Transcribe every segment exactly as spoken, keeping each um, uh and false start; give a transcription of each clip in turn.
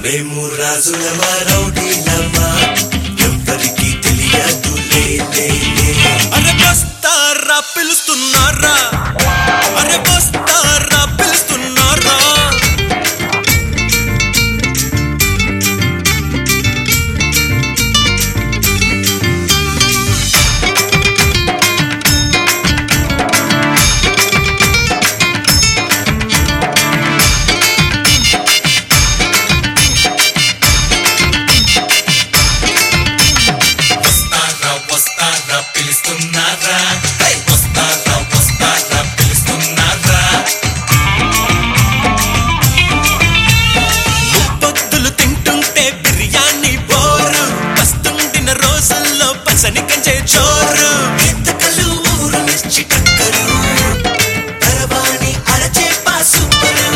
మేము రాజులమా రౌడీలమా ఎవ్వరికి తెలియదు లే లే లే. అరే వస్తారా పిలుస్తున్నారా, అరే వస్తారా పిలుస్తున్నారా. పిలుస్తున్నారా వస్తారా వస్తారా పిలుస్తున్నారా. ముప్పొద్దులు తింటుంటే బిర్యానీ బోరు, వస్తుండిన రోజుల్లో పసని కంచే చోరు. ఎంతకలు ఊరు మిర్చి టక్కరు పరవాణి అరచేప సూపరు.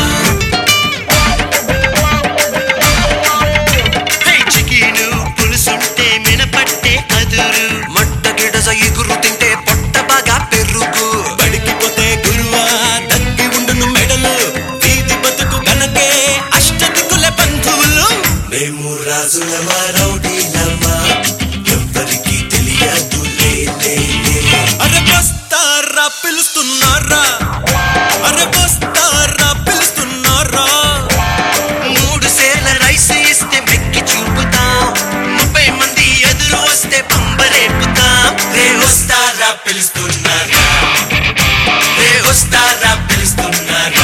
చికెను పులుసుంటే మినపట్టే అదురు, ఎగురు తింటే పొట్ట బాగా పెరుగు. బడికిపోతే గురువా తగ్గి ఉండును మెడలు, వీధి బతుకు గనకే అష్టదిక్కుల బంధువులు. మేము రాజులమా రౌడీలమా ఎవ్వరికి తెలియదు లే లే లే. అరే వస్తారా పిలుస్తున్నారా, అరే వస్తారా పిలుస్తున్నారా. మూడు సేల రైస్ ఇస్తే మెక్కి చూపుతాం, ముప్పై మంది ఎదురు వస్తే పంబరేపుతాం. రే వస్తారా పిలుస్తున్నారా, రే వస్తారా పిలుస్తున్నారా.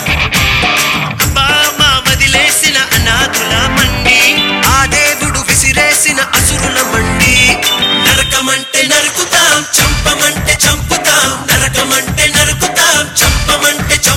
బామా వదిలేసిన అనాథుల మండి, ఆ దేవుడు విసిరేసిన అసురుల మండి. నరకమంటే నరుకుతాం, చంపమంటే చంపుతాం, నరకమంటే నరుకుతాం, చంపమంటే చంపుతాం.